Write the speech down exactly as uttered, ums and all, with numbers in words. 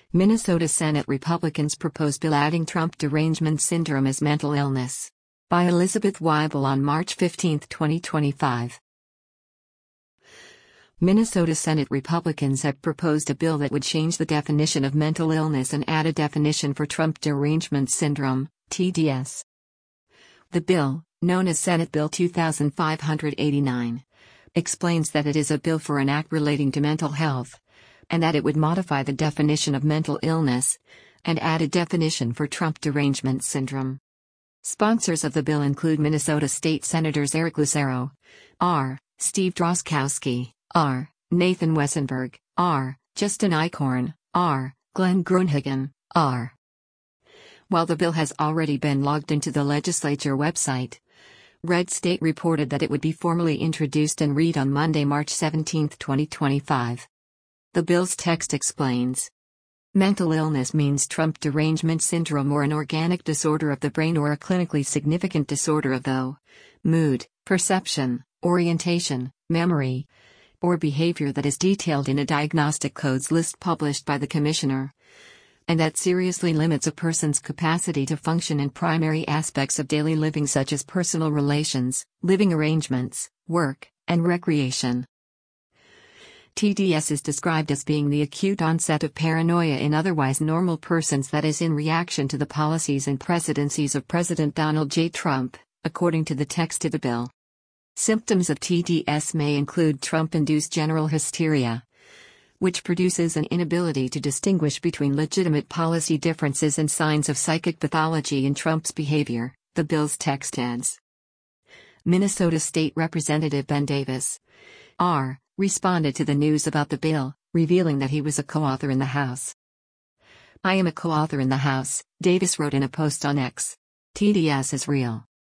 Minnesota Senate Republicans propose bill adding Trump derangement syndrome as mental illness. By Elizabeth Weibel on March fifteenth, twenty twenty-five. Minnesota Senate Republicans have proposed a bill that would change the definition of mental illness and add a definition for Trump derangement syndrome, T D S. The bill, known as Senate Bill two thousand five hundred eighty-nine, explains that it is a bill for an act relating to mental health, and that it would modify the definition of mental illness and add a definition for Trump derangement syndrome. Sponsors of the bill include Minnesota State Senators Eric Lucero, R. Steve Droskowski, R. Nathan Wesenberg, R. Justin Eichhorn, R. Glenn Grunhagen, R. While the bill has already been logged into the legislature website, Red State reported that it would be formally introduced and read on Monday, March seventeenth, twenty twenty-five. The bill's text explains: mental illness means Trump derangement syndrome or an organic disorder of the brain or a clinically significant disorder of the mood, perception, orientation, memory, or behavior that is detailed in a diagnostic codes list published by the Commissioner, and that seriously limits a person's capacity to function in primary aspects of daily living such as personal relations, living arrangements, work, and recreation. T D S is described as being the acute onset of paranoia in otherwise normal persons that is in reaction to the policies and presidencies of President Donald J. Trump, according to the text of the bill. Symptoms of T D S may include Trump-induced general hysteria, which produces an inability to distinguish between legitimate policy differences and signs of psychic pathology in Trump's behavior, the bill's text adds. Minnesota State Representative Ben Davis, R., responded to the news about the bill, revealing that he was a co-author in the House. "I am a co-author in the House," Davis wrote in a post on X. "T D S is real.